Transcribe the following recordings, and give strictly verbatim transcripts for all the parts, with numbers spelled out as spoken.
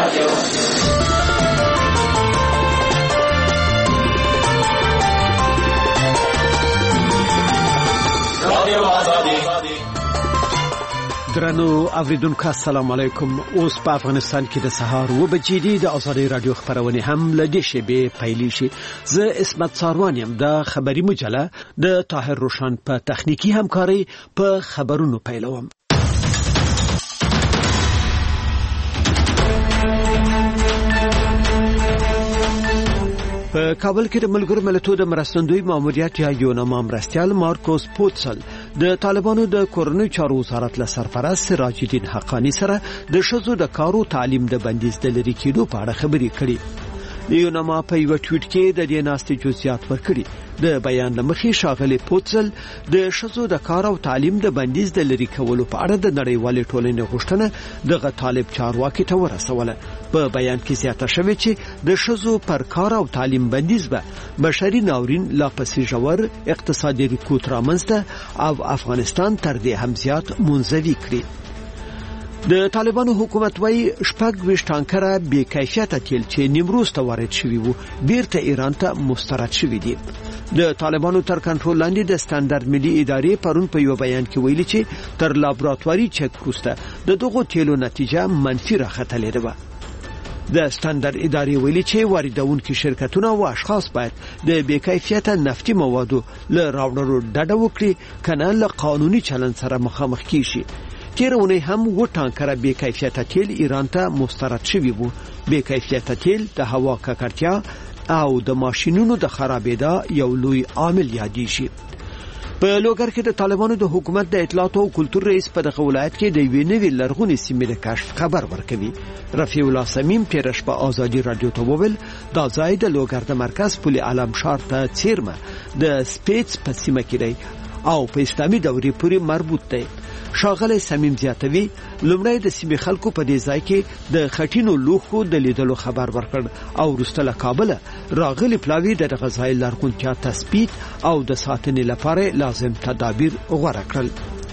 درنو اوریدونکو السلام علیکم. اوس په افغانستان کې د سهار و بجې دي. د آزادۍ رادیو خبرونه هم له دې شیبې پیلې شي. زه اسمت ساروان یم. د خبري مجله د طاهر روشن په تخنیکی همکاري په خبرونو پیلوم. په کابل کې د ملګرو ملتونو د مرستندوی ماموریت یا یوناما مرستیال مارکوس پوتسل د طالبانو د کورنۍ چارو وزارت له سرپرست سراج الدین حقانی سره د ښځو د کارو تعلیم د بندیز د لرې کېدو په اړه خبرې کړې. د یوناما په یو ټویټ کې د دې ناستې جزئیات ورکړي. د بیان لمخې ښاغلي پوتسل د ښځو د کار او تعلیم د بندیز د لرې کولو په اړه د نړیوالې ټولنې غوښتنه دغه طالب چارواکي ته ورسوله. په بیان کې زیاته شوې چې د ښځو پر کار او تعلیم بندیز به بشري ناورین لا پسې ژور اقتصادي رکود رامنځته او افغانستان تر دې هم زیات منزوي کړي. د طالبانو حکومت وايي شپږ ویشت ټانکره بې کیفیته تیل چې نیمروز ته وارد شوي وو بیرته ایران ته مسترد شوي دي. د طالبانو تر کنټرول لاندې د سټانډرډ ملي ادارې پرون په یو بیان کې ویلي چې تر لابراتواري چک وروسته د دغو تیلو نتیجه منفي راختلې ده. د سټانډرډ ادارې ویلي چې واردونکو شرکتونه او اشخاص باید د بې کیفیته نفتي موادو له راوړلو ډډه وکړي کنه له قانوني چلند سره مخامخ کیشي. تیرونه هم و ټانکره بې کیفیته تیل ایران ته مسترد شوی وو. بې کیفیته تیل د هوا ککړتیا او د ماشینونو د خرابېدا یو لوی عامل یادی شي. په لوګر کې د طالبانو د حکومت د اطلاعات او کلتور رئیس په دغه ولایت کې د یوې نوې لرغونې سیمې د کشف خبر ورکوي. رفیع الله سمیم پیرش په آزادي رادیو ته وویل دا ځای د لوګر د مرکز پل علم ښار ته څیرمه د سپیڅ په سیمه کې دی او په اسلامي دورې پورې مربوط دی. ښاغلی سمیم زیاتوي لومړی د سیمې خلکو په دې ځای کې د خټینو لوښو د لیدلو خبر ورکړ او وروسته له کابله راغلي پلاوي د دغه ځای لرغونتیا تثبیت او د ساتنې لپاره لازم تدابیر غوره کړل.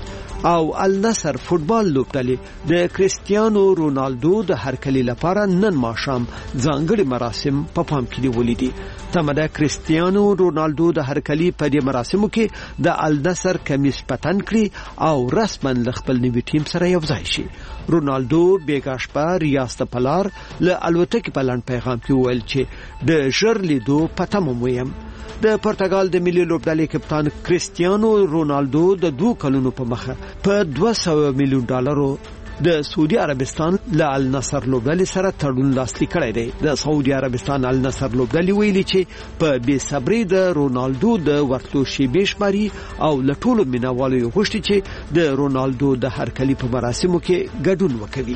او النصر فوتبال لوبډلې د کریستیانو رونالدو د هرکلي لپاره نن ماښام ځانګړي مراسم په پام کې ولیدي. تمه ده کریستیانو رونالدو د هرکلي په دې مراسمو کې د النصر کمیس پتن کړي او رسما له خپل نوي ټیم سره یو ځای شي. رونالدو بیګا شپه ریاست پلار له الوتکې په لاند پیغام کې وویل چې د ژر لیدو په تمه ویم. د پرتګال د ملي لوبډلې کپتان کریستیانو رونالدو د دوه کلونو په مخه په دوه سوه میلیون ډالرو د سعودي عربستان له النصر لوبډلې سره تړون لاسلیک کړی دی. د سعودي عربستان النصر لوبډلې ویلي چې په بې صبرۍ د رونالدو د ورتلو شیبې شماري او له ټولو مینوالو غوښتي چې د رونالدو د هرکلي په مراسمو کې ګډون وکوي.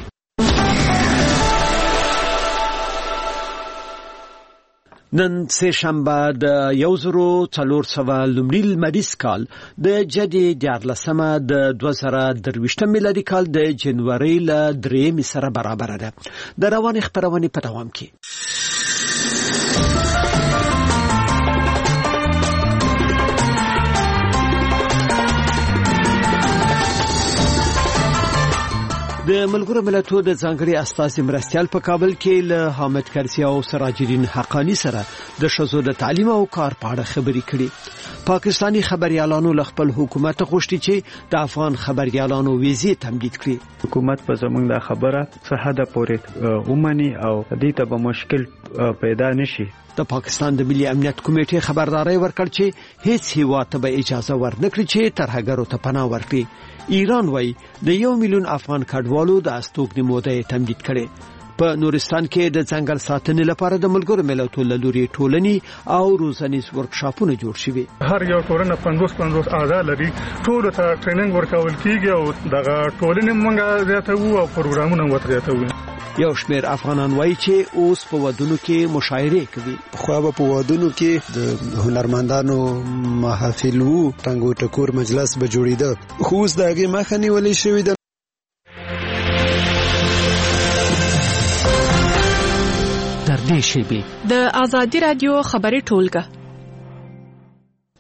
نن سه شنبه د یو زرو څلور سوه لومړي لمریز کال د جدي دیارلسمه د دوه زره درویشتم میلادي کال د جنوري له درېیمې سره برابر ده. د روانې خپرونې په دوام کې د ملګرو ملتونو د ځانګړي استازي مرستیال په کابل کې له حامد کرزي او سراج الدین حقانی سره د ښځو د تعلیم او کار په اړه خبرې کړې. پاکستانی خبريالانو له خپل حکومت غوښتي چې د افغان خبريالانو ویزې تمدید کړي. حکومت په زمونږ د خبره څه حد پورې ومني او دې ته به مشکل پیدا نشي. د پاکستان د ملي امنیت کمیټې خبرداري ورکړ چې هیڅ هیواد ته به اجازه ورنکړي چې ترهګرو ته پناه ورکړي. ایران وايي د یو میلیون افغان کډوالو د استوګنې موده تمدید کړي. په نورستان کې د ځنګل ساتنې لپاره د ملګرو ملتونو له لوري ټولني او روزنیز ورکشاپونه جوړ شوي. هر یو ټولنه پنځوس پنځوس اعضاء لري. ټول ته ټریننګ ورکول کیږي او دغه ټولنې موږ زیاتو او پروګرامونه ورته زیاتو. یو شمېر افغانان وایي چې اوس په ودونو کې مشاعره کوي. خو په ودونو کې د هنرمندانو محافل وو ټنګو ټکور مجلس به جوړیده. خو اوس دغه مخه نیولې شوې ده. در دې شیبې د آزادي رادیو خبري ټولګه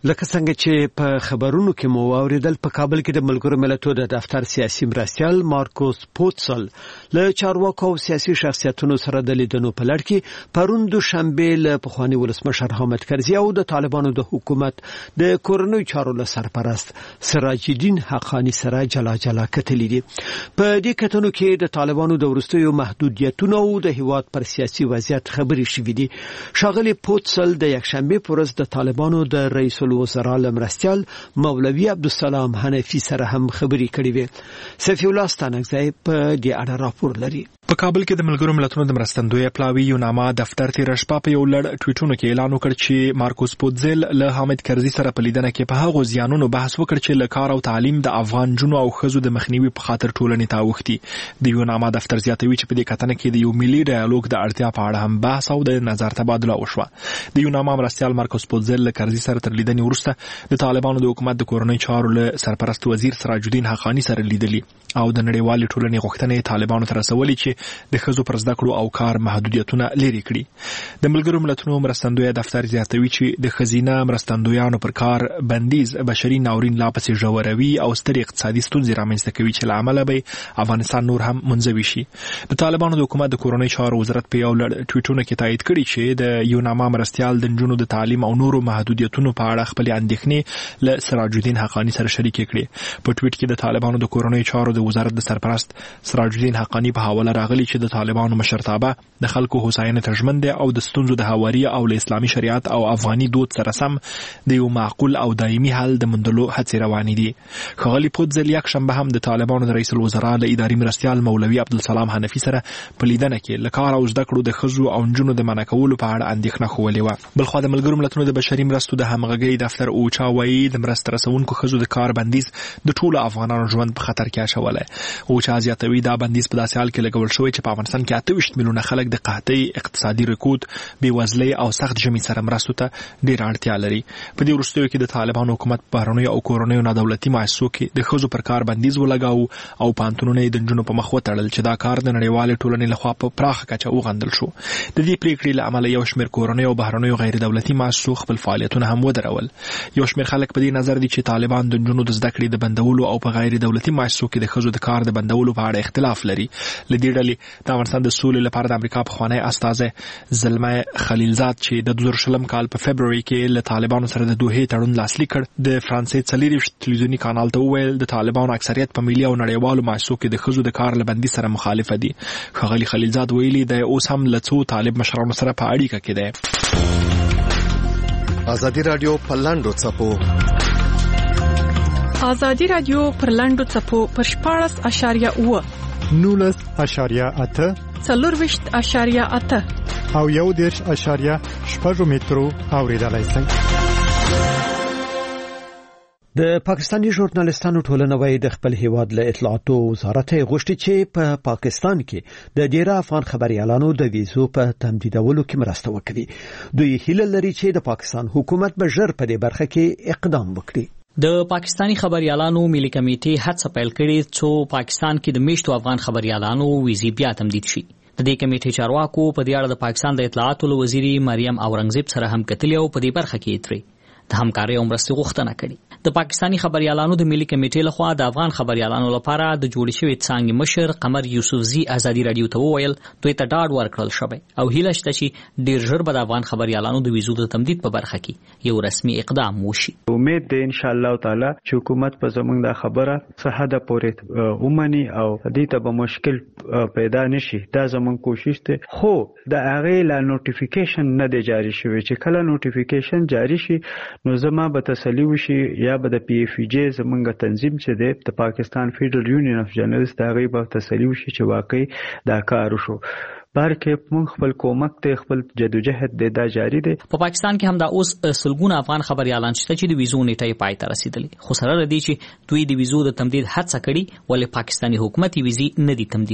لکه څنګه چې په خبرونو کې مو واوریدل په کابل کې د ملګرو ملتونو د دفتر سیاسي مرستیال مارکوس پوتسل له چارواکو او سیاسي شخصیتونو سره د لیدنو په لړ کې پرون دوشنبه له پخوانی ولسمشر حامد کرزي او د طالبانو د حکومت د کورنۍ چارو له سرپرست سراج الدین حقانی سره جلا جلا کتلې دي. په دې کتنو کې د طالبانو د ورستیو محدودیتونو او د هیواد پر سیاسي وضعیت خبرې شوې دي. ښاغلي پوتسل د یکشنبه پر ورځ د طالبانو د رئیس وزرا مرستیال مولوی عبدالسلام حنفی سره هم خبرې کړې وې. سفی الله ستانکزی په دې اړه راپور لري. په کابل کې د ملګرو ملتونو د مرستندوی پلاوی یوناما دفتر تیر شپه په یو لړ ټویټونو کې اعلان وکړ چې مارکوس پوتزل له حامد کرزي سره په لیدنه کې په هغو زیانونو بحث وکړ چې له کار او تعلیم د افغان جنو او ښځو د مخنیوي په خاطر ټولنې ته اوښتي. د یوناما دفتر زیاتوي چې په دې کتنه کې د یو ملي ډایالوګ د اړتیا په اړه هم بحث او د نظر تبادله وشوه. د یوناما مرستیال مارکوس پوتزل له کرزي سره تر لیدنې وروسته د طالبانو د حکومت د کورنۍ چارو له سرپرست وزیر سراج الدین حقانی سره لیدلي او د نړیوالې ټولنې غوښتنې طالبانو ته رسولې چې د ښځو پر زده کړو او کار محدودیتونه لري کړي. د ملګرو ملتونو مرستندوی دفتر زیاتوي چې د ښځینه مرستندویانو پر کار بندیز بشري ناورین لا پسې ژوروي او سترې اقتصادي ستونزې رامنځته کوي چې له امله به افغانستان نور هم منزوي شي. د طالبانو د حکومت د کورنۍ چارو وزارت په یو لړ ټویټونو کې تایید کړي چې د یوناما مرستیال د نجونو د تعلیم او نورو محدودیتونو په اړه خپل اندېښنې له سراج الدین حقانی سره شریکې کړې. په ټویټ کې د طالبانو د کورنۍ چارو د وزارت د سرپرست سراج الدین حقانی په حواله راغلی چې د طالبانو مشرتابه د خلکو هوساینه ته ژمن دي او د ستونزو د هواري او له اسلامي شریعت او افغاني دود سره سم د یو معقول او دایمي حل د موندلو هڅې روانې دي. ښاغلي پوتزل یکشنبه هم د طالبانو د رئیس الوزرا له اداري مرستیال مولوی عبدالسلام حنفی سره په لیدنه کې له کار او زده کړو د ښځو او نجونو د منع کولو په اړه اندېښنه ښودلې وه. بلخوا د ملګرو ملتونو د بشري مرستو د همغږۍ دفتر اوچا وایي د مرسته رسونکو ښځو د کار بندیز د ټولو افغانانو ژوند په خطر کې اچولی. اوچا زیاتوي دا بندیز په داسې حال کې لګول شوی چې په افغانستان کې اته ویشت میلیونه خلک د قحطۍ، اقتصادي رکود، بېوزلۍ او سخت ژمي سره مرستو ته ډېره اړتیا لري. په دې وروستیو کې د طالبانو حکومت په بهرنیو او کورنیو نادولتي مؤسسو کې د ښځو پر کار بندیز ولګاوه او پوهنتونونه یې د نجونو په مخ وتړل چې دا کار د نړیوالې ټولنې لخوا په پراخه کچه وغندل شو. د دې پریکړې له امله یو شمېر کورنیو او بهرنیو غیر دولتي مؤسسو خپل فعالیتونه هم ودرول. یو شمېر خلک په دې نظر دي چې طالبان د نجونو د زده کړې د بندولو او په غیر دولتي مؤسسو کې د ښځو د کار د بندولو په اړه اختلاف لري. له دې ډلې د افغانستان د سولې لپاره د امریکا پخوانی استازی زلمه خلیلزاد چې د دوه زره شلم کال په فبروري کې له طالبانو سره د دوحې تړون لاسلیک کړ د فرانسې څلېرویشت تلویزیوني کانال ته وویل د طالبانو اکثریت په ملي او نړیوالو مؤسسو کې د ښځو د کار له بندي سره مخالفه دي. ښاغلي خلیلزاد ویلي دی اوس هم له څو طالب مشرانو سره په اړیکه کې دی. ازادي رادیو په لاندو څپو ازادي رادیو پر لاندو څپو پر شپاړس اشاریه اوه نولس اشاریه اته څلورویشت اشاریه اته او یو دېرش اشاریه شپږ مترو اوریدلای شئ. د پاکستاني ژورنالستانو ټولنه وايي د خپل هیواد له اطلاعاتو وزارت غوښتي چې په پا پاکستان کې د ډیره افغان خبريالانو د ویزو په تمدیدولو کې مرسته وکړي. دوی هیله لري چې د پاکستان حکومت به ژر په دې برخه کې اقدام وکړي. د پاکستانی خبريالانو ملي کمیټې هڅه پیل کړې چې پاکستان کې د میشتو افغان خبريالانو ویزې بیا تمدید شي. د دې کمیټې چارواکو په دې اړه د پاکستان د اطلاعاتو وزیري مریم اورنګزیب سره هم کتلې او په دې برخه کې ترې د همکارۍ او مرستې غوښتنه کړې. د پاکستانی خبريالانو د ملي کمیټې لخوا د افغان خبريالانو لپاره د جوړې شوې څانګې مشر قمر یوسفزي ازادي رادیو ته وویل دوی ته ډاډ ورکړل شوی او هیله شته چې ډیر ژر به د افغان خبريالانو د ویزو د تمدید په برخه کې یو رسمي اقدام وشي. امید ده ان شاء الله تعالی چې حکومت په زمونږ د خبره څه حد پورې ومني او دې ته به مشکل پیدا نشي. دا زمونږ کوشش ده. خو د هغه لا نوټیفیکیشن نه دی جاری شوی چې کله نوټیفیکیشن جاری شي نو زما به تسلی وشي یا به د پی ایف جی زمونږ تنظیم چې دی د پاکستان فیډرل یونین اف جرنالست هغه به تسلی وشي چې واقعي دا کار وشو. بلکې موږ خپل کومک ته خپل جدوجہد د دا جاری دی. په پاکستان کې هم دا اوس سلګونه افغان خبريالان شته چې د ویزو نیټه پای ته رسیدلې خو سره لدی چې دوی د ویزو د تمدید هڅه کړې ولې پاکستانی حکومت ویزې نه دي تمدید کړي.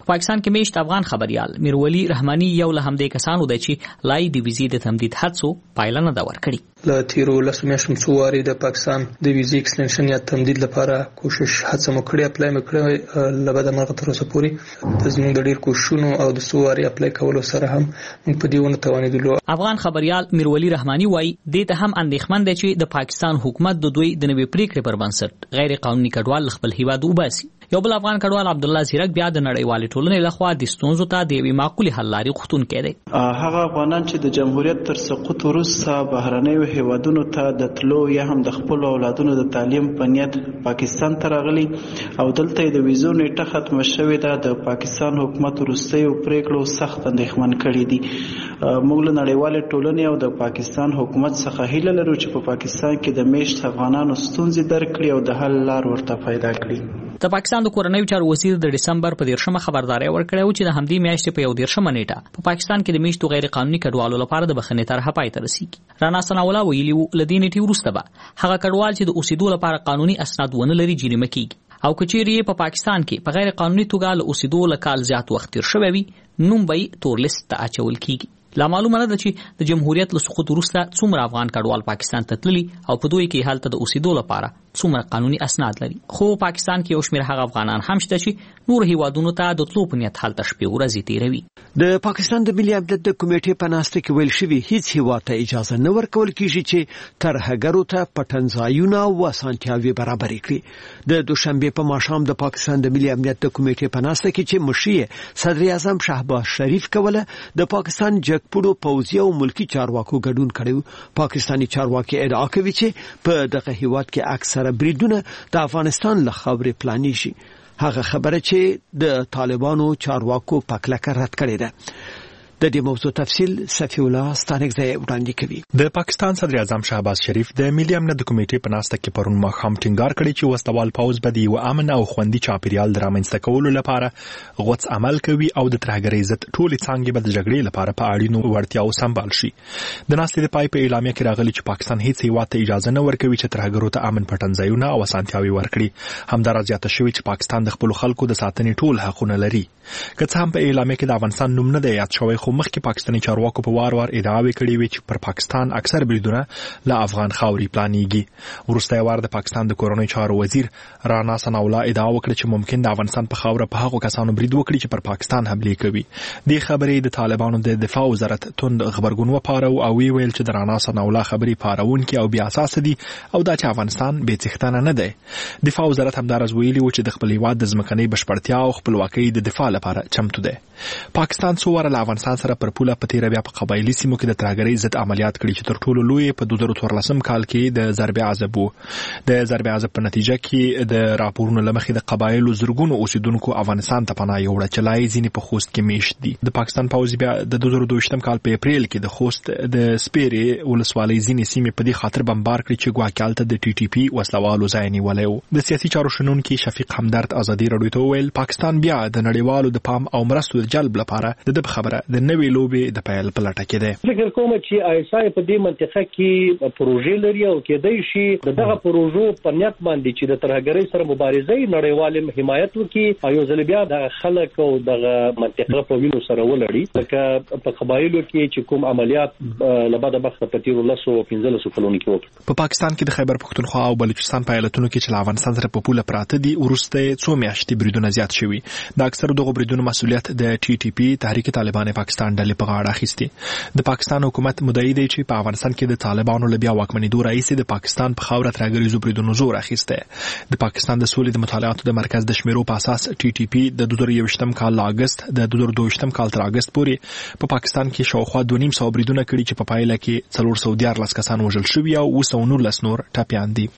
پاکستان کې میشت افغان خبريال میرولی رحماني یو له همدې کسانو دی چې لای د ویزې د تمدید هڅو پایله نه دا ورکړي. له تیرو لسو میاشتو څو وارې د پاکستان د ویزې ایکستنشن یا تمدید لپاره کوشش هڅه مو کړې، اپلای مو کړې، له بده مرغه تر اوسه پورې د زموږ د ډېر کوششونو او د څو وارې اپلای کولو سره هم موږ په دې ونه توانېدلو. افغان خبريال میرولی رحماني وایي دې ته هم اندېښمن دی چې د پاکستان حکومت د دوی د نوې پریکړې پر بنسټ غیر قانوني کډوال خپل هیواد وباسي. یو بل افغان کډوال عبد الله زیرک بیا د نړیوالې ټولنې لخوا د ستونزو ته د یوې معقولې حل لارې غوښتونکی دی. هغه افغانان چې د جمهوریت تر سقوط وروسته بهرنیو هیوادونو ته د تلو یا هم د خپل اولادونو د تعلیم په نیت پاکستان ته راغلي او دلته د ویزو نیټه ختمه شوې ده، د پاکستان حکومت وروستیو پریکړو سخت اندېښمن کړي دي. موږ له نړیوالې ټولنې او د پاکستان حکومت څخه هیله لرو چې په پاکستان کې د میشت افغانانو ستونزې درک کړي او د حل لار ورته پیدا کړي. د پاکستان د کورنیو چارو وزیر د دسمبر په دیرشمه خبرداري ورکړه چې د همدې میاشتې په یو دیرشمه نیټه په پاکستان کې د میشتو غیر قانوني کډوالو لپاره د بخښنې طرحه پای ته رسیږي. رانا ثناءالله ویلي و لدې نیټې وروسته به هغه کډوال چې د اوسېدو لپاره قانوني اسناد ونه لري جریمه کیږي او کچېرې په پاکستان کې په غیر قانوني توګه له اوسېدو لکال زیات وخت تیر شوی وي نوم به تور لیست ته اچول کیږي. لا معلومه نه ده چې د جمهوریت له سقوط وروسته څومره افغان کډوال پاکستان ته تللي او په دوی کې هلته د اوسېدو لپاره څومره قانوني اسناد لري. خو پاکستان کې یو شمېر هغه افغانان هم شته چې نور هیوادونو ته د تلو په نیت هلته شپې ورځې تیروي. د پاکستان د ملي امنیت د کمیټې په ناسته کې ویل شوي هیڅ هیواد ته اجازه نه ورکول کیږي چې ترهګرو ته پټنځایونه او اسانتیاوې برابرې کړي. د دوشنبه په ماښام د پاکستان د ملي امنیت د کمیټې په ناسته کې چې مشیر صدر اعظم شهباز شریف کوله د پاکستان جګپوړو پوځي او ملکی چارواکو ګډون کړي. پاکستانی چارواکي ادعا کوي چې په دغه هیواد کې اکثره بریدونه د افغانستان له خاورې پلانیږي. هغه خبره چې د طالبانو چارواکو په کلکه رد کړې ده. د دې موضوع تفصیل صفی الله ستانګزی وړاندې کوي. د پاکستان صدر اعظم شهباز شریف د ملي امنیت د کمیټې په ناسته کې پرون ماښام ټینګار کړی چې وسلوال پوځ به د یو امن او خوندي چاپیریال د رامنځته کولو لپاره غوڅ عمل کوي او د ترهګرۍ ضد ټولې څانګې به د جګړې لپاره په اړینو وړتیاو سمبال شي. د ناستې د پای په اعلامیه کې راغلي چې پاکستان هیڅ هیواد ته اجازه نه ورکوي چې ترهګرو ته امن پټنځایونه او اسانتیاوې ورکړي. همدارس زیاته شوې چې پاکستان د خپل خلکو د ساتنې ټول حقونه لري. که څه هم په اعلامیه کې د افغانستان نوم نه دی یاد شوی، خو مخکې پاکستاني چارواکو په وار وار ادعاوې کړې وې چې پر پاکستان اکثر بریدونه له افغان خاورې پلانېږي. وروستی وار د پاکستان د کورنیو چارو وزیر رانا ثناءالله ادعا وکړه چې ممکن د افغانستان په خاوره په هغو کسانو برید وکړي چې پر پاکستان حملې کوي. دې خبرې د طالبانو د دفاع وزارت توند خبرګون وپاره او وی ویل چې د رانا ثناءالله خبرې پارونکي او بې اساسه دي او دا چې افغانستان بې څښتنه نه دی. دفاع وزارت همدارس ویلي و چې د خپل هیواد د ځمکنۍ بشپړتیا او خپلواکۍ د دفاع لپاره چمتو دی. پاکستان څو واره له افغانستان سره پر پوله په تیره بیا په قبایلي سیمو کې د ترهګرۍ ضد عملیات کړي چې تر ټولو لوی په دوه زره څوارلسم کال کې د ضرب عذاب وو. د ضرب عذاب په نتیجه کې د راپورونو لمخې د قبایلو زرګونو اوسیدونکو افغانستان ته پناه یوړه چې لای ځینې په خوست کې میشت دي. د پاکستان پوځ بیا د دوه زره دویشتم کال په اپریل کې د خوست د سپیرې ولسوالۍ ځینې سیمې په دې خاطر بمبار کړي چې ګواکې هلته د ټي ټي پي وسلوالو ځای نیولی و. د سیاسي چارو شنونکي شفیق همدرد ازادي راډیو ته وویل پاکستان بیا د نړیوالو د پام او مرستو د جلب لپاره د دې خبره د نوې لوبې د پیل په لټه کې ده. فکر کوم چې آیسای په دې منطقه کې پروژې لري او کېدای شي دغه پروژو په نیت باندې چې د ترهګرۍ سره مبارزه نړیوال حمایت وکړي او یو ځل بیا د خلک او د منطقه په وینو سره ولړي. لکه په قبایلو کې چې کوم عملیات لباده بخته په تیر لسو پنځلسو کلونو کې وکړي. په پاکستان کې د خیبر پښتونخوا او بلوچستان په ایالتونو کې چې افغانستان سره په پوله پراته دي ورسته څو میاشتې بریدونه زیات شوي. د اکثر دغه بریدونو مسؤلیت د ټي ټي پی تحریک طالبان پاکستان ډلې په غاړه اخیستي. د پاکستان حکومت مدعي دی چې په افغانستان کې د طالبانو له بیا واکمنېدو راهیسې د پاکستان په خاوره ترهګریزو بریدونو زور اخیستی. د پاکستان د سولې د مطالعاتو د مرکز د شمیرو په اساس ټي ټي پی د دوه زره یوویشتم کال له اګست د دوه زره دویشتم کال تر اګست پورې په پاکستان کې شاوخوا دوه نیم سوه بریدونه کړي چې په پایله کې څلور سوه دیارلس کسان وژل شوي او اوه سوه نولس نور ټپیان دي.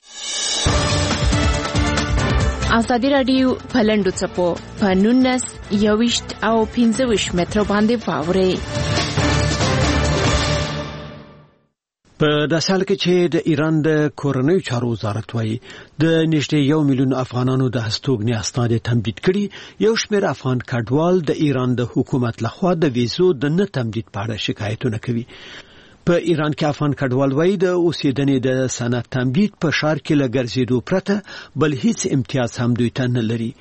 ازادي راډیو په لنډو څپو په نولس یوویشت او پنځه ویشت مترو باندې واورئ. په داسې حال کې چې د ایران د کورنیو چارو وزارت وايي د نږدې یو میلیون افغانانو د هستوګنې اسناد تمدید کړي، یو شمېر افغان کډوال د ایران د حکومت لخوا د ویزو د نه تمدید په اړه شکایتونه کوي. په ایران کې افغان کډوال وايي د اوسېدنې د سند تمدید په ښار کې له ګرځېدو پرته بل هیڅ امتیاز هم دوی ته نه لري.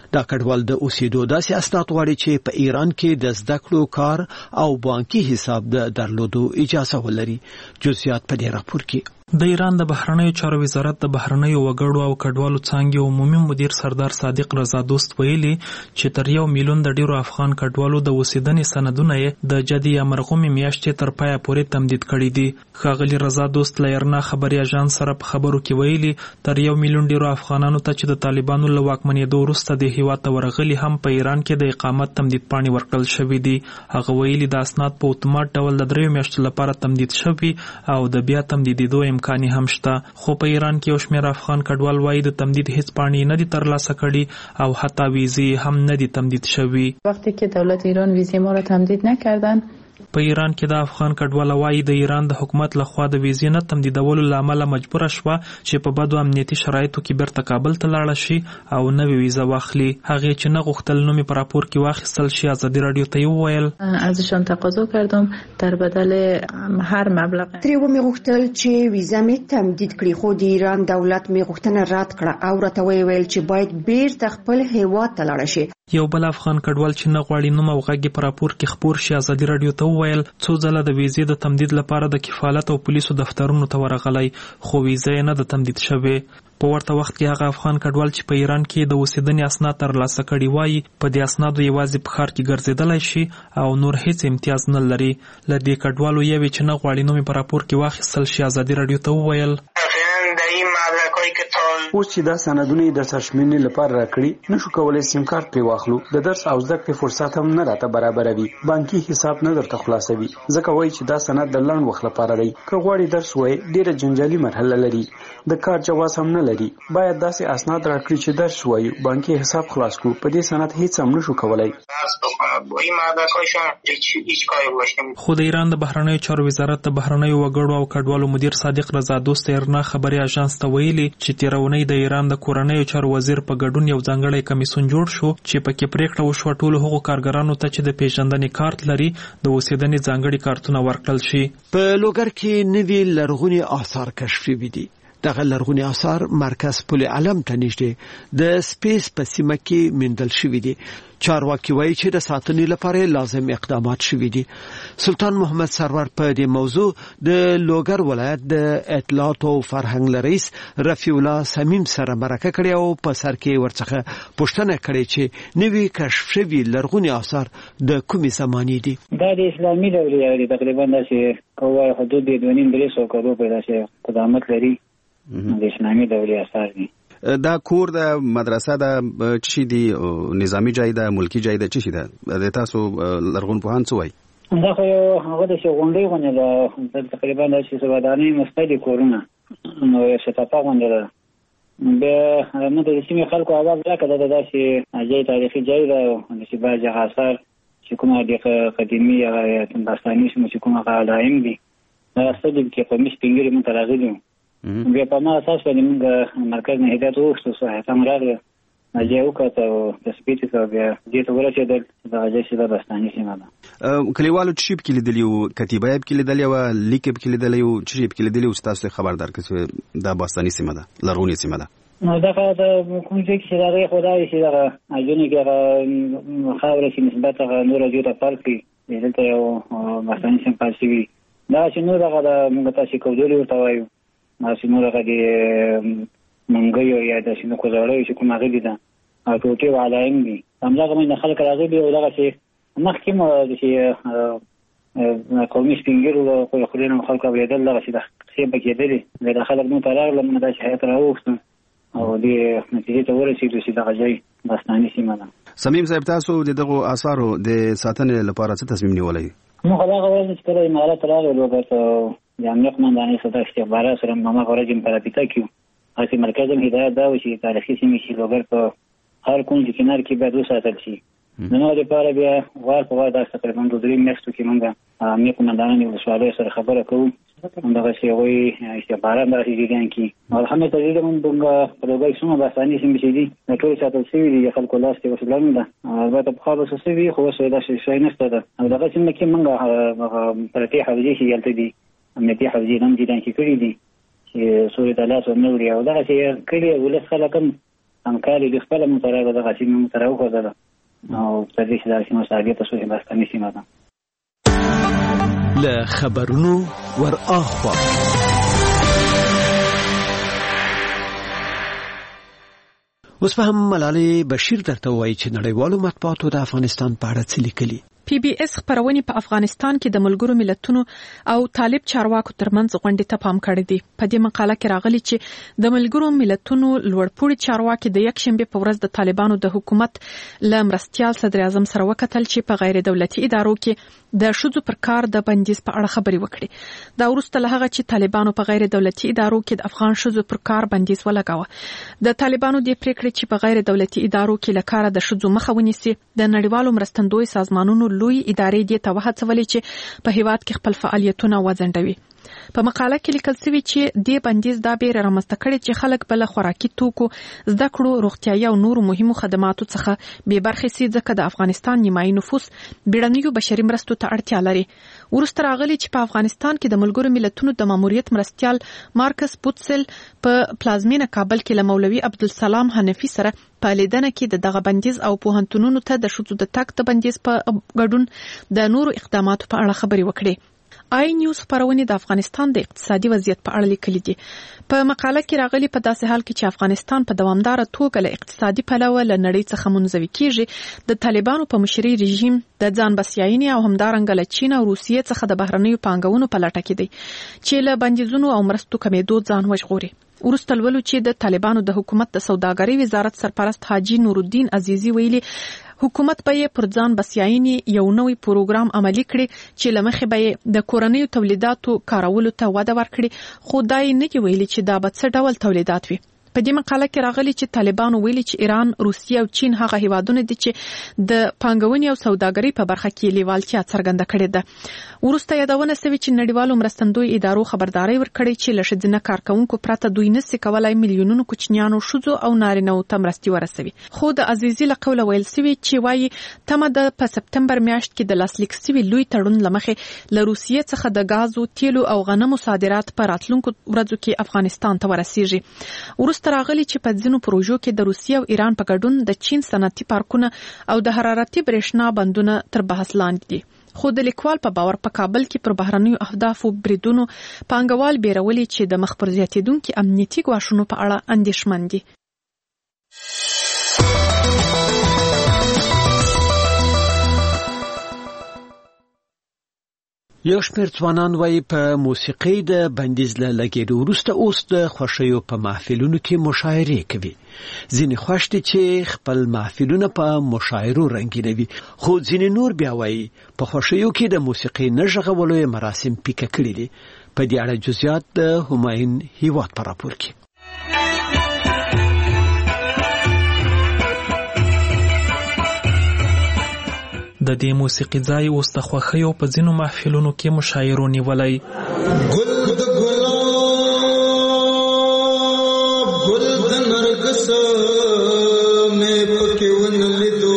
دا کډوال د اوسېدو داسې اسناد غواړي چې په ایران کې د زده کړو کار او بانکي حساب د درلودو اجازه ولري. جزئیات په دې راپور کې. د ایران د بهرنیو چارو وزارت د بهرنیو وګړو او کډوالو څانګې عمومي مدیر سردار صادق رضا دوست ویلي چې تر یو میلیون د ډیرو افغان کډوالو د وسیدنې سندونه یې د جدي یا مرغومي میاشتې تر پایه پورې تمدید کړي دي. ښاغلي رضا دوست له ایرنا خبري اژانس سره په خبرو کې ویلي تر یو میلیون ډیرو افغانانو ته چې د طالبانو له واکمنېدو وروسته د هیواد ته ورغلي هم په ایران کې د اقامت تمدید پاڼې ورکړل شوې دي. هغه ویلي د اسناد په اتومات ډول د دریو میاشتو لپاره تمدید شوي او د بیا تمدیدېدو امکان هم شته، خو په ایران کې یو شمېر افغان کډوال وایي د تمدید هیڅ پاڼې نه دي ترلاسه کړي او حتی ویزې هم نه دي تمدید شوي. وقتی که دولت ایران ویزه ما را تمدید نکردن، په ایران کې د افغان کډوال وایي د ایران د حکومت لخوا د ویزې نه تمدیدولو له امله مجبوره شوه چې په بدو امنیتي شرایطو کې بیرته کابل ته لاړه شي او نوې ویزه واخلي. هغې چې نه غوښتل نوم یې په راپور کې واخیستل شي ازادي راډیو ته یې وویل ازشان تقاضا کردم در بدل هر مبلغ ترې ومې غوښتل چې ویزه مې تمدید کړي، خو د ایران دولت مې غوښتنه رد کړه او راته ویل چې باید بیرته خپل هیواد ته لاړه شي. یو بل افغان کډوال چې نه غواړي نوم او غږ یې په راپور کې خپور شي ازادي راډیو ته وویل څو ځله د ویزې د تمدید لپاره د کفالت او پولیسو دفترونو ته ورغلی خو ویزه یې نه ده تمدید شوې. په ورته وخت کې هغه افغان کډوال چې په ایران کې د اوسېدنې اسناد ترلاسه کړي وایي په دې اسنادو یوازې په ښار کې ګرځېدلی شي او نور هیڅ امتیاز نه لري. له دې کډوالو یوې چې نه غواړي نوم یې په راپور کې واخیستل شي ازادي راډیو ته وویل اوس چې دا سندونه د سرشمنې لپاره راکړي نشو کولای سیم کارت پرې واخلو، د درس او زده کړې فرصت هم نه راته برابروي، بانکي حساب نه درته خلاصوي، ځکه وایي چې دا سند د لنډ وخت لپاره دی، که غواړي درس وایي ډیره جنجالي مرحله لري، د کار جواز هم نه لري، باید داسې اسناد راکړي چې درس وایي بانکي حساب خلاص کړو، په دې سند هیڅ هم نشو کولای. خو د ایران د بهرنیو چارو وزارت د بهرنیو وګړو او کډوالو مدیر صادق رضا دوست ایرنا خبري اژانس ته ویلي چې تیرونی د ایران د کورنیو چارو وزیر په ګډون یو ځانګړی کمیسیون جوړ شو چې پکې پریکړه وشوه ټولو هغو کارګرانو ته چې د پیژندنې کارت لري د اوسېدنې ځانګړي کارتونه ورکړل شي. په لوګر کې نوي لرغوني آثار کشف شوي دي. دغه لرغوني آثار مرکز پل علم ته نږدې د سپیس په سیمه کې موندل شوي دي. چارواکي وایي چې د ساتنې لپاره لازم اقدامات شوي دي. سلطان محمد سرور په دې موضوع د لوګر ولایت د اطلاعات او فرهنګ رئیس رفیع الله سمیم سره مرکه کړې او په سر کې ورڅخه پوښتنه کړې چې نوي کشف شوي لرغوني آثار د کومې زمانې دي. دا د اسلامي دورې دی، تقریبا داسې کومه حدود د دوه نیم درې سوه کلو په داسې قدامت لري، د اسلامي دورې آثار دي. دا کور د مدرسه د چی دی نظامی جای د ملکی جای د چی ده د تاسو لرغون پوهان څه وایي؟ دا خو هغه د شغونډي غونډه ده، تقریبا د سیسوادانې مستدي کورونه نو یې شتاپا غونډه ده. بیا موږ د سیمې خلکو आवाज راکړه د داسې ځای تاریخي ځای ده چې باج آثار چې کومه د قدیمي یا باستاني چې کومه علائم دي دا ستدي کې په مش پینګری مونږ راغلي. بیا په ما اساس باندې موږ مرکز نه هدایت وکړو چې هم راغله اجازه وکړه او تثبیت کړه بیا دې ته ورسېدل دا اجازه شته باستاني سیمه ده. کلیوالو چیپ کې لیدلی او کتیبه کې لیدلی او لیکب کې لیدلی او چیپ کې لیدلی او تاسو خبردار کړئ دا باستاني سیمه ده، لرغونی سیمه ده. نو دا د کوم ځای چې دا خدای چې دا اجونه کې خاورې چې نسبت نور جوړه پالکي دلته یو باستاني سیمه پاتې دا چې نور هغه د موږ تاسو کوډوري ورته وایو ما سينو هغه د منګيو یا د سينو کوزړې چې کومه غلي ده او ټوټي وعلایم دي همدغه من خلک راغلي او دغه چې مخکې مو د شي قومي سپینګرو خو خلینو خلکو ولیدل دغه چې د خېبه کېدلې د خلک نو تراغله من د شهادت راوښتم او د نتیجې ته ورسېدو چې دغه ځای باستاني سیمه ده. سمیم صاحب تاسو دغه آثارو د ساتنې لپاره څه تصمیم نیولای؟ نو هغه ورځ چې کله امارات راغلو ورته د امنیت قومندانۍ څخه استخبارات سره ما غوړم پر اپیتا کیو هڅه مرکز هم هدایت دا و چې تاریخي سیمې چې لوګر په هر کونج کنار کې به وساتل شي. نو د لپاره بیا وار په وار د تقریبا د درې میاشتو کې موږ امنیت قومندانۍ او سوالې سره خبره کوو همدغه شی وایي استخبارات راځي ځان کې الحمدلله موږ په لوګر سیمه باندې سیمې چې دي ټول ساتل شوي دي خلکو لاس کې وسلام ده البته په خاص څه وی خو څه دا شي نشته ده او دغه سیمه کې موږ پرتی حوزې شي یلته دي امنیتي حوزې هم دي چې کړی دي چې سوري تعالی سره نو لري او دا چې کړي ولس خلک هم همکاري د خپل متراغه د غشي متراغه کوله نو په دې چې دا سیمه ساګه تاسو هم باستاني سیمه ده له خبرونو ور اخوا اوس په هم ملالۍ بشیر درته وایي چې نړیوالو مطبوعاتو د افغانستان په اړه څه لیکلي. پی بی اس خبرونه په افغانستان کې د ملګرو ملتونو او طالب چارواکو ترمنځ غونډې ته پام کړی دی. په دې مقاله کې راغلي چې د ملګرو ملتونو لوړپوړي چارواکي د یک شنبه په ورځ د طالبانو د حکومت له مرستيال صدر اعظم سره وکتل چې په غیر دولتي ادارو کې د شذو پر کار د بندیز په اړه خبري وکړي. دا وروسته له هغه چې طالبانو په غیر دولتي ادارو کې د افغان شذو پر کار بندیز ولګاوه. د طالبانو د پریکړې چې په غیر دولتي ادارو کې لکاره د شذو مخه ونیسي د نړیوالو مرستندوی سازمانونو لوی ادارې دې ته وهڅولې چې په هیواد کې خپل فعالیتونه وځنډوي. په مقاله کې لیکل شوی چې د بندیز دا بیر رامنځته کړي چې خلک بل خوراکي توکو زده کړو روغتیايي او نور مهمو خدماتو څخه به برخې سي ځکه د افغانستان نیمایي نفوس بیړنیو بشري مرستو ته اړتیا لري. ورسته راغلي چې په افغانستان کې د ملګرو ملتونو د ماموریت مرستيال مارکس پوتسل په پلازمینه کابل کې له مولوي عبدالسلام حنفي سره په لیدنه کې د دغه بندیز او پوهنتونونو ته د شذو د تګ د بندیز په ګډون د نورو اقداماتو په اړه خبري وکړي. آی نیوز خبرونه د افغانستان د اقتصادي وضعیت په اړه لیکلي دي. په مقاله کې راغلي په داسې حال کې چې افغانستان په دوامدار توګه له اقتصادي پلوه له نړۍ څخه منزوي کیږي د طالبانو په مشرۍ رژیم د ځان بسیاینې او همدارنګه له چین او روسیې څخه د بهرنیو پانګونو په لټه کې دی چې له بندیزونو او مرستو کمیدو ځان وژغوري. ورسته لولو چې د طالبانو د حکومت د سوداګرۍ وزارت سرپرست حاجی نورالدین عزیزی ویلي حکومت به پر ځان بسیاینې یو نوې پروګرام عملی کړي چې لمخې به د کورنیو تولیداتو کارولو ته وده ورکړي خو دا یې نه ویلي چې دا به څه ډول تولیدات وي. په دې مقاله کې راغلي چې طالبانو ویلي چې ایران، روسیه او چین هغه هیوادونه دي چې د پانګونې او سوداګرۍ په برخه کې لیوالتیا څرګنده کړې ده. ورسته یادونه شوې چې نړیوالو مرستندوی ادارو خبرداري ورکړې چې له ښځینه کارکونکو پرته دوی نشي کولای میلیونونو کوچنیانو شذو او نارینه‌و ته مرستې ورسوي. خو د عزیزي له قوله ویل شوی چې وايي تمه د په سپتمبر میاشت کې د لاسلیک شوی لوی تړون لمخې له روسیې څخه د غازو، تیلو او غنمو صادرات په راتلونکو ورځو کې افغانستان ته ورسیږي. ورسته راغلي چې په ځینو پروژو کې د روسیې او ایران په ګډون د چین صنعتي پارکونه او د حرارتي برېښنا بندونه تر بحث لاندې دي. خو د لیکوال په باور په کابل کې پر بهرنیو اهدافو بریدونو پانګوال بیرولي چې د مخ پر زیاتېدونکو امنیتي ګواښونو په اړه اندېښمن دي. یو شمېر ځوانان وايي په موسیقۍ د بندیز له لګېدو وروسته اوس د خوښیو په محفلونو کې مشاعرې کوي. ځینې خوښ دي چې خپل محفلونه په مشاعرو رنګینوي خو ځینې نور بیا وايي په خوښیو کې د موسیقۍ نه غږولو مراسم پیکه کړي دي. په دې اړه جزئیات د همایون هیواد په راپور کې. د دې موسیقي ځای اوس د خوښیو په ځینو محفلونو کې مشاعرو نیولای. ګل د ګلاب ګل د نرګس مې پکې ونلیدو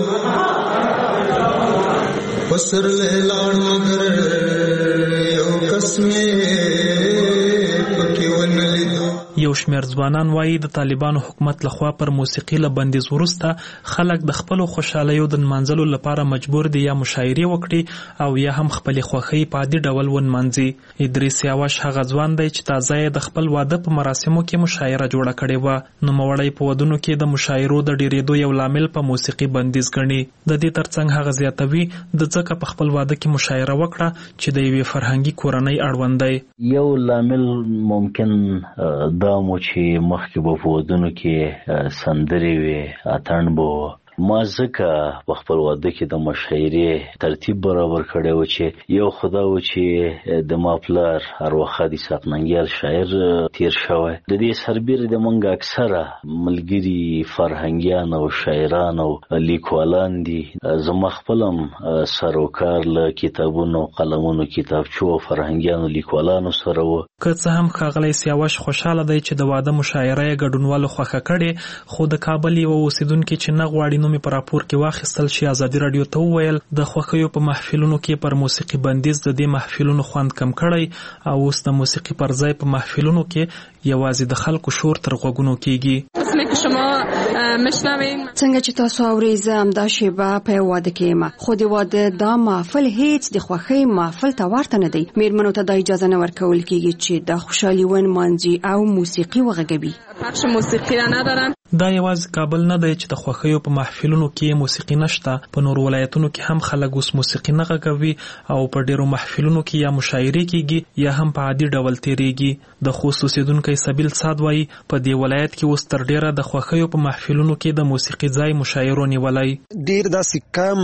پسر له لاړ مگر یو قسمه پکې ونلیدو. یو شمېر ځوانان وایي د طالبانو حکومت لخوا پر موسیقي له بندیز وروسته خلک د خپلو خوشحالیو د نمانځلو لپاره مجبور دي یا مشاعرې وکړي او یا هم خپلې خوښۍ په عادي ډول ونمانځي. ادریس یاوش هغه ځوان دی چې تازه یې د خپل واده په مراسمو کې مشاعره جوړه کړې وه. نوموړی په ودونو کې د مشاعرو د ډېرېدو یو لامل په موسیقي بندیز ګڼي. د دې ترڅنګ هغه زیاتوي د ځکه په خپل واده کې مشاعره وکړه چې د یوې فرهنګي کورنۍ اړوند دی. یو لامل ممکن دا مو چې مخکې به په ودونو کې سندرې وي، اتڼ به و. ما ځکه په خپل واده کې د مشاعرې ترتیب برابر کړی و چې یو خدا و چې د ما پلار ارواښاد اسحاق ننګیال شاعر تیر شوی. د دې سربیره د موږ اکثره ملګري فرهنګیان او شاعران او لیکوالان دي. زما خپل هم سروکار له کتابونو، قلمونو، کتابچو او فرهنګیانو لیکوالانو سره و. که څه هم ښاغلی سیاوش خوشحاله دی چې د واده مشاعره یې ګډونوالو خوښه کړې، خو د کابل یو اوسیدونکي چې نه غواړي نوم په راپور کې واخیستل شي ازادي رادیو ته وویل د خوښیو په محفلونو کې پر موسیقي بندیز د دې محفلونو خوند کم کړی او اوس د موسیقي پر ځای په محفلونو کې یوازې د خلکو شور تر غوږونو کېږي. اسم شما مشنوین. څنګه چې تاسو اورئ زه همدا شیبه په واده کې یم، خو د واده دا محفل هیڅ د خوښۍ محفل ته ورته نه دی. میرمنو ته دا اجازه نه ورکول کیږي چې د خوشحالي ونمانځي او موسیقي وغږوي. پخش موسیقی را ندارن. دا یوازې کابل نه دی چې د خوښیو په محفلونو کې موسیقي نشته. په نور ولایتونو کې هم خلک اوس موسیقي نه غږوي او په ډیرو محفلونو کې یا مشاعرې کیږي یا هم په عادي ډول تیریږي. د خوست اوسیدونکو سبیل صاد وایي په دې ولایت کې اوس تر ډیره د خوښیو په محفلونو کې د موسیقي ځای مشاعرو نیولای. ډیر داسې کم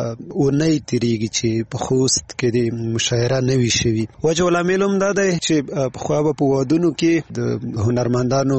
اونۍ تیریږي چې په خوست کې د مشاعره نه وي شوي. وجه العامل هم دا دی چې په خو په وادونو کې د هنرمندانو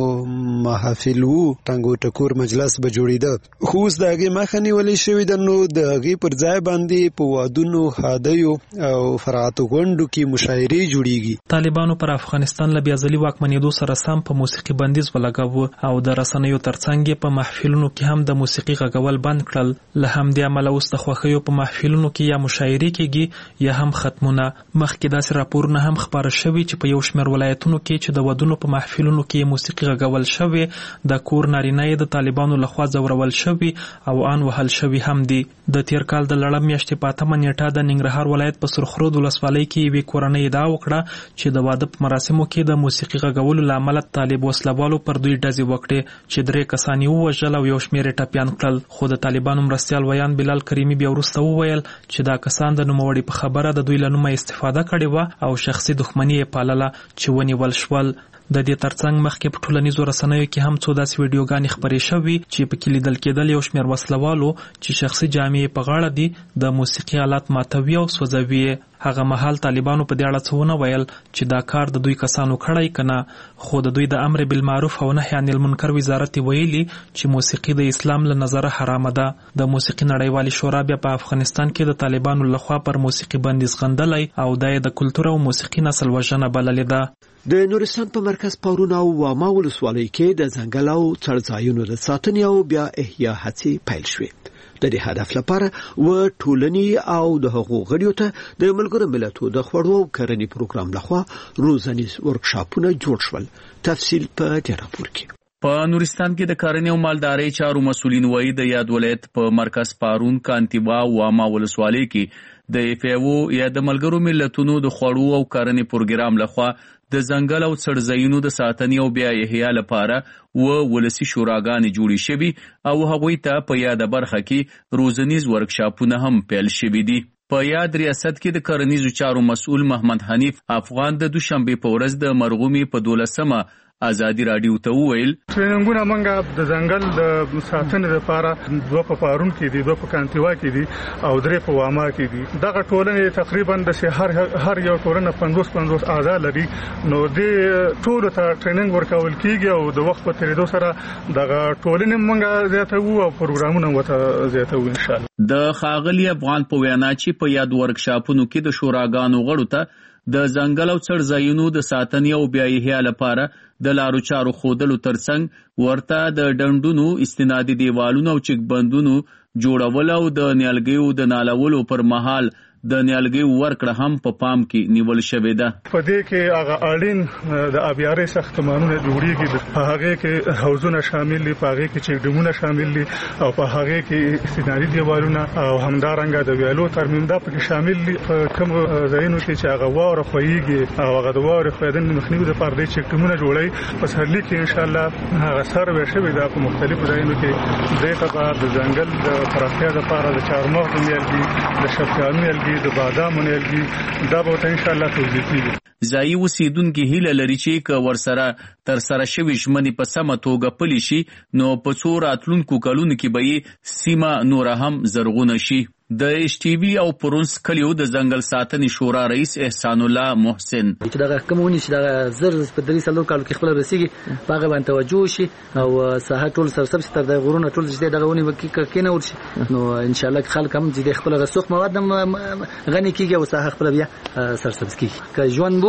محافل وو، ټنګو ټکور مجلس به جوړیده، خو اوس د هغې مخه نیولې شوې ده. نو د هغې پر ځای باندې په وادونو، هادیو او فرعاتو غونډو کې مشاعرې جوړیږي. طالبانو پر افغانستان له بیا ځلي واکمنېدو سره سم په موسیقي بندیز ولګاوه او د رسنیو ترڅنګ په محفلونو کې هم د موسیقي غږول بند کړل. له همدې امله اوس د خوښیو په محفلونو کې یا مشاعرې کېږي یا هم ختمونه. مخکې داسې راپورونه هم خپاره شوي چې په یو شمېر ولایتونو کې چې د ودونو په محفلونو کې موسیقي غږول شوې، د کور نارینه یې د طالبانو لخوا ځورول شوي او ان وهل شوي هم دي. د تیر کال د لړم میاشتې په اتمه نیټه د ننګرهار ولایت په سرخرود ولسوالۍ کې یوې کورنۍ ادعا وکړه چې د واده په مراسمو کې د موسیقي غږولو له امله طالب وسلوالو پر دوی ډزې وکړې چې درې کسان یې ووژل او یو شمېر یې ټپیان کړل. خو د طالبانو مرستیال ویان بلال کریمي بیا وروسته وویل چې دا کسان د نوموړي په خبره د دوی له نومه استفاده کړې وه او شخصي دښمني یې پالله چې ونیول شول. د دې ترڅنګ مخکې په ټولنیزو رسنیو کې هم څو داسې ویډیوګانې خپرې شوي چې پکې لیدل کېدل یو شمېر وسلوالو چې شخصي جامې په غاړه دي د موسیقي آلات ماتوي او سوځوي. هغه مهال طالبانو په دې اړه څه ونه ویل چې دا کار د دوی کسانو کړی کنه، خو د دوی د امر بالمعروف او نهي عن المنکر وزارت ویلي چې موسیقي د اسلام له نظره حرامه ده. د موسیقي نړیوالې شورا بیا په افغانستان کې د طالبانو لخوا پر موسیقي بندیز غندلی او دا یې د کلتور او موسیقي نسل وژنه بللې ده. د نورستان په مرکز پارون او واما ولسوالۍ کې د ځنګل او څړځایونو د ساتنې او بیا احیا هڅې پیل شوې. د دې هدف لپاره و ټولنی او د حقوق غړیو ته د ملګرو ملتونو د خوړو او کرنې پروګرام لخوا روزنیز ورکشاپونه جوړ شول. تفصیل په دې راپور کې. په نورستان کې د کرنې او مالدارۍ چارو مسولین وایي د یاد ولایت په مرکز پارون کانتیبا واما ولسوالۍ کې د ایفیو یا د ملګرو ملتونو د خوړو او کرنې پروګرام لخوا د ځنګل او څړځایونو د ساتنې او بیا احیا لپاره و ولسی شوراګانې جوړې شوي او هغوی ته په یاده برخه کې روزنیز ورکشاپونه هم پیل شوي دي. په یاد ریاست کې د کرنیزو چارو مسؤل محمد حنیف افغان د دوشنبه په ورځ د مرغومي په دولسمه ازادي رادیو ته وویل ټریننګونه موږ د ځنګل د ساتنې لپاره دوه په پارون کې دي، دوه په کانتیوا کې دي او درې په واما کې دي. دغه ټولنې تقریبا د هر هر یو ټولنه پنځوس پنځوس اعضاء لري. نو د ټول ته ټریننګ ورکول کیږي او د وخت په تیریدو سره دغه ټولنې موږ زیاتوو او پروګرامونه وته زیاتوو ان شاء الله. د خاغلی افغان په وینا چې په یاد ورکشاپونو کې د شوراګانو غړو ته د ځنګل او څړځایونو د ساتنې او بیا احیا لپاره د لارو چارو خودلو ترڅنګ ورته د ډنډونو استنادي دیوالونو او چک بندونو جوړول او د نیالګیو د نالولو پر مهال د نیالګیو ورکړه هم په پا پام کې نیول شوې ده. په دې کې هغه اړین د ابياري ساختمانونه جوړیږي، په هغه کې حوضونه شامل دي، په هغه کې چک ډیمونه شامل دي او په هغه کې استنادي دیوالونه او همدارنګه د ویالو ترمیم دا پکې شامل دي. په کوم ځایونو کې چې هغه واره خوېږي او هغه د واره خوېدن مخنیوي د پردې چک ډیمونه جوړي په سرلی کې ان شاء الله هغه سروې شوی دا په مختلفو ځایونو کې د تبع د ځنګل د پراختیا لپاره د چارمغز نیالګي، د شفتالو نیالګي، د بادام نیالګي دا به ان شاء الله توزیع کیږي. ځایي اوسیدونکي هیله لري چې که ورسره تر سره شوي ژمنې په سمه توګه پلي شي نو په څو راتلونکو کلونو کې به یې سیمه نوره هم زرغونه شي. د ایچ ټي وي او پرونس کلیو د ځنګل ساتنې شورا رئیس احسان الله محسن چې دغه کومونی چې دغه زر په درې سلو کالو کې خپل رسیږي هغه باندې توجه شي او ساحه ټول سرسب ستر د غرونه ټول چې دغه ونی وکړي کینه ورشي نو ان شاء الله خلک هم چې خپل غسوخ مواد غني کیږي او ساحه خپل بیا سرسب کیږي که ژوند وو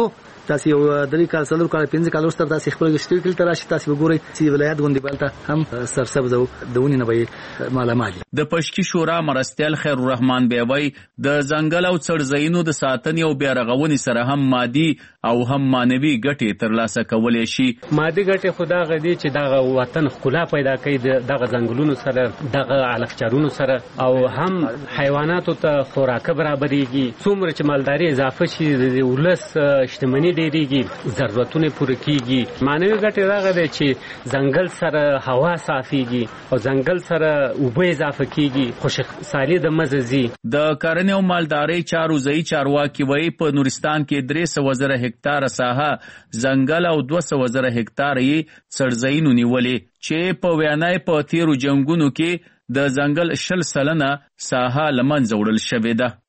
تاسو یو درې کال څلور کال پنځه کال وروسته تاسو خپل ګشتي کلی ته راشي تاسو وګورئ چې ولایت غونډې بلته هم سرسبز او دونی نه وي مالامال. د پشکی شورا مرستیال خیر الرحمن بیوی د ځنګل او څړځایونو د ساتنې او بیا رغونې سره هم مادي او هم مانوي ګټې ترلاسه کولای شي. مادي ګټې خدا غدي چې دغه وطن ښکلا پیدا کوي دغه ځنګلونو سره دغه علفچارونو سره او هم حیواناتو ته خوراک برابرېږي. څومره چې مالداري اضافه شي د ولس شتمنۍ ډېرېږي ضرورتونه پوره کیږي. معنوي ګټې راغی دی چې ځنګل سره هوا صافېږي او ځنګل سره اوبه اضافه کیږي خوشحالي د مزه زی. د کرنې او مالدارۍ چارو ځایي چارواکي وایي په نورستان کې درې سوه زره هکتاره ساحه ځنګل او دوه سوه زره هکتاره یې څړځایونو نیولې چې په ویانای په تیرو جنګونو کې د ځنګل شل سلنه ساحه له منځه وړل شوې ده.